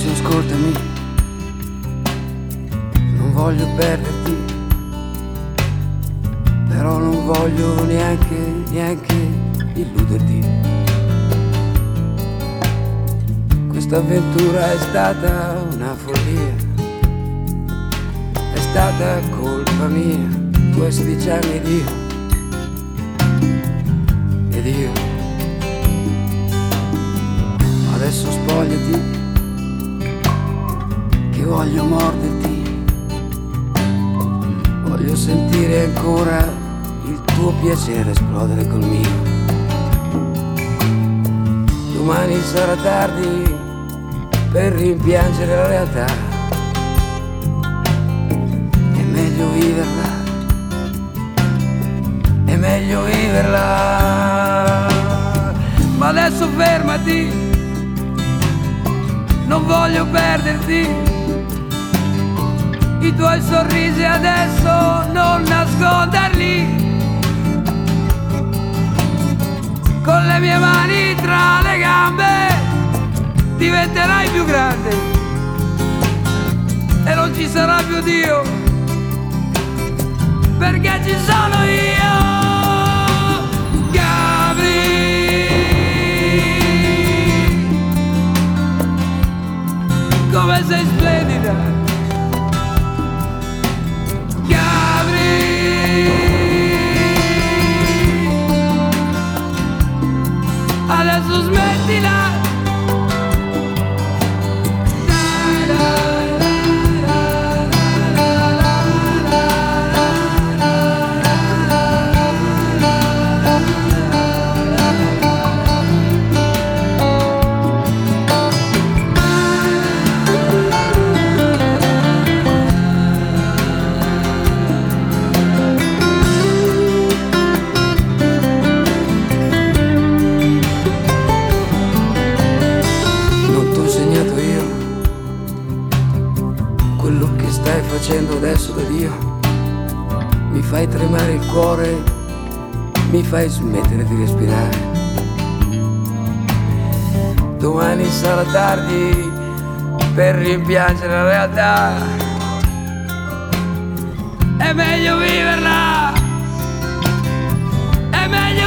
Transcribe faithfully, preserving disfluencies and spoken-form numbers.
Adesso ascoltami, non voglio perderti, però non voglio neanche, neanche illuderti. Questa avventura è stata una follia, è stata colpa mia. Tu hai sedici anni ed io, ed io. Adesso spogliati, che voglio morderti, voglio sentire ancora il tuo piacere esplodere col mio. Domani sarà tardi per rimpiangere la realtà, è meglio viverla, è meglio viverla. Ma adesso fermati, non voglio perderti, i tuoi sorrisi adesso non nasconderli. Con le mie mani tra le gambe diventerai più grande e non ci sarà più Dio, perché ci sono io, Gabri. Come sei splendida, Gabri. Adesso smettila. Quello che stai facendo adesso da Dio mi fai tremare il cuore, mi fai smettere di respirare. Domani sarà tardi per rimpiangere la realtà, è meglio viverla, è meglio